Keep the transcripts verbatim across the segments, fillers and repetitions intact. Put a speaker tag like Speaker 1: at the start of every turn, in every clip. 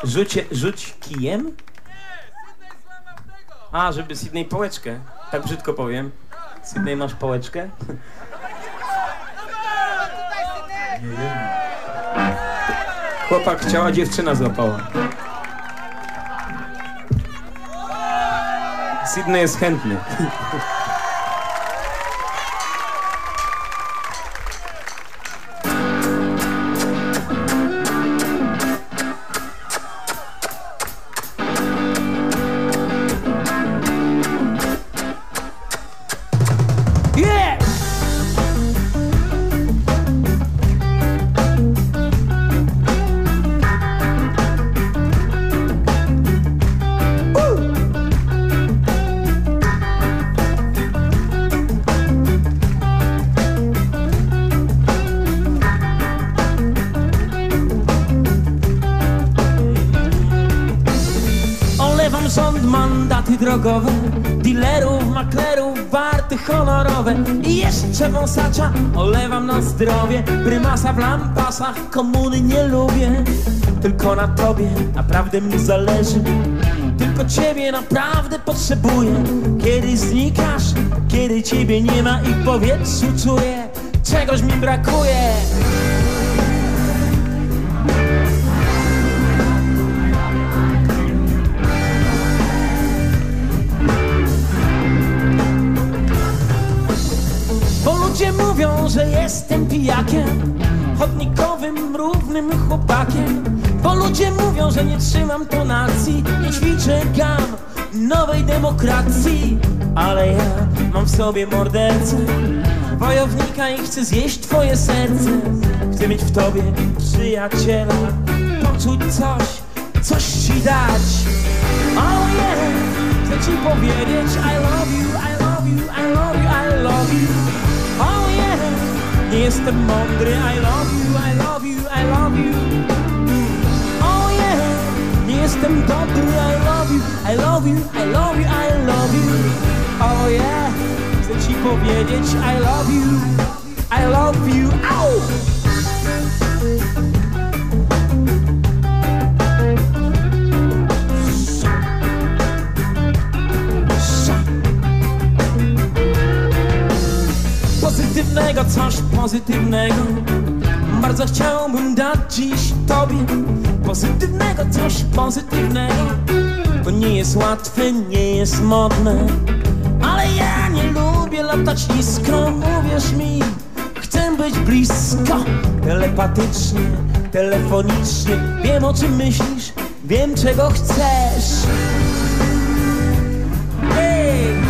Speaker 1: Rzucie, rzuć kijem? A, żeby Sydney pałeczkę. Tak brzydko powiem. Sydney, masz pałeczkę?
Speaker 2: Nie wiem.
Speaker 1: Chłopak chciała, dziewczyna złapała. Sydney jest chętny. Rząd, mandaty drogowe, dealerów, maklerów, warty honorowe i jeszcze wąsacza olewam na zdrowie. Prymasa w lampasach, komuny nie lubię. Tylko na tobie naprawdę mi zależy. Tylko ciebie naprawdę potrzebuję. Kiedy znikasz, kiedy ciebie nie ma i w powietrzu czuję, czegoś mi brakuje. Ludzie mówią, że jestem pijakiem, chodnikowym, równym chłopakiem. Bo ludzie mówią, że nie trzymam tonacji, nie ćwiczę gam nowej demokracji. Ale ja mam w sobie mordercę, wojownika i chcę zjeść twoje serce. Chcę mieć w tobie przyjaciela, poczuć coś, coś ci dać. Oh yeah, chcę ci powiedzieć I love you, I love you, I love you, I love you. Oh yeah, nie jestem mądry, I love you, I love you, I love you. Oh yeah, nie jestem dobry, I love you, I love you, I love you, I love you. Oh yeah, chcę ci powiedzieć I love you, I love you, au! Pozytywnego, coś pozytywnego bardzo chciałbym dać dziś tobie. Pozytywnego, coś pozytywnego. To nie jest łatwe, nie jest modne, ale ja nie lubię latać nisko. Uwierz mi, chcę być blisko. Telepatycznie, telefonicznie. Wiem, o czym myślisz, wiem, czego chcesz. Hey!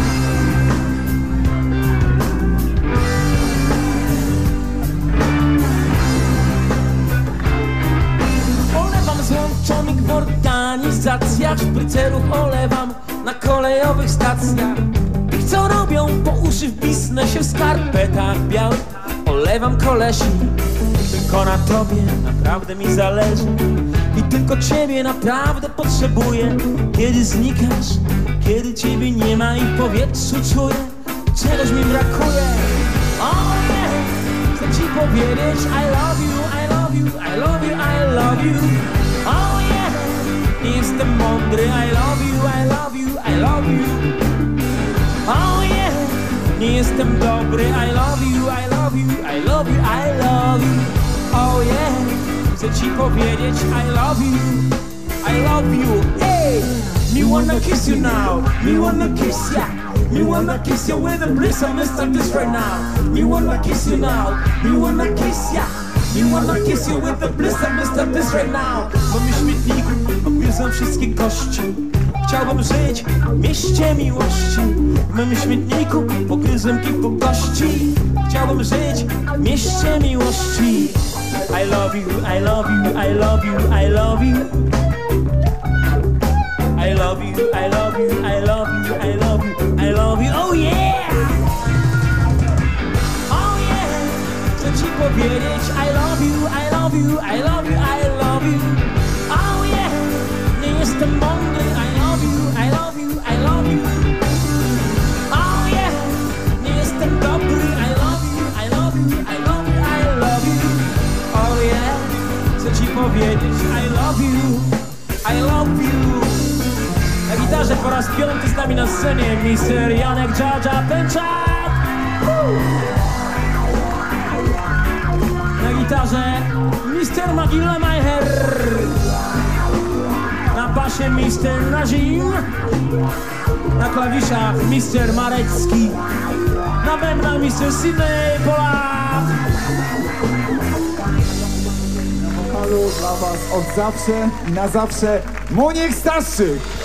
Speaker 1: Złączonych w organizacjach, szprycerów olewam na kolejowych stacjach. Tych, co robią po uszy w biznesie, w skarpetach białych olewam kolesi. Tylko na tobie naprawdę mi zależy i tylko ciebie naprawdę potrzebuję. Kiedy znikasz, kiedy ciebie nie ma i w powietrzu czuję, czegoś mi brakuje. Oh yeah, chcę ci powiedzieć I love you, I love you, I love you, I love you. Oh yeah, nie jestem mądry, I love you, I love you, I love you. Oh yeah, nie jestem dobry, I love you, I love you, I love you, I love you. Oh yeah, chcę ci powiedzieć I love you, I love you. Hey, me wanna kiss you now, me wanna kiss ya. Me wanna kiss you with a bliss, I'm gonna start this right now. Me wanna kiss you now, me wanna kiss ya. Me wanna kiss you with the bliss, I'm gonna start this right now. W moim śmietniku obgryzam wszystkie kości. Chciałbym żyć w mieście miłości. W moim śmietniku pogryzłem kilku kości. Chciałbym żyć w mieście miłości. I love you, I love you, I love you, I love you. I love you, I love you, I love you, I love you, I love you, oh yeah! Oh yeah! Chcę ci powiedzieć I love you, I love you, I love you, I love you. Oh yeah! Nie jestem mądry, I love you, I love you, I love you. Oh yeah! Nie jestem dobry, I love you, I love you, I love you, I love you. Oh yeah! Chcę ci powiedzieć I love you, raz piąty z nami na scenie mister Janek Dżadża Pęczak. Na gitarze mister Magilla Majher. Na basie mister Nazim. Na klawiszach mister Marecki. Na bębnach mister Sydney Polak.
Speaker 3: Na wokalu dla was od zawsze i na zawsze Moniek Staszczyk.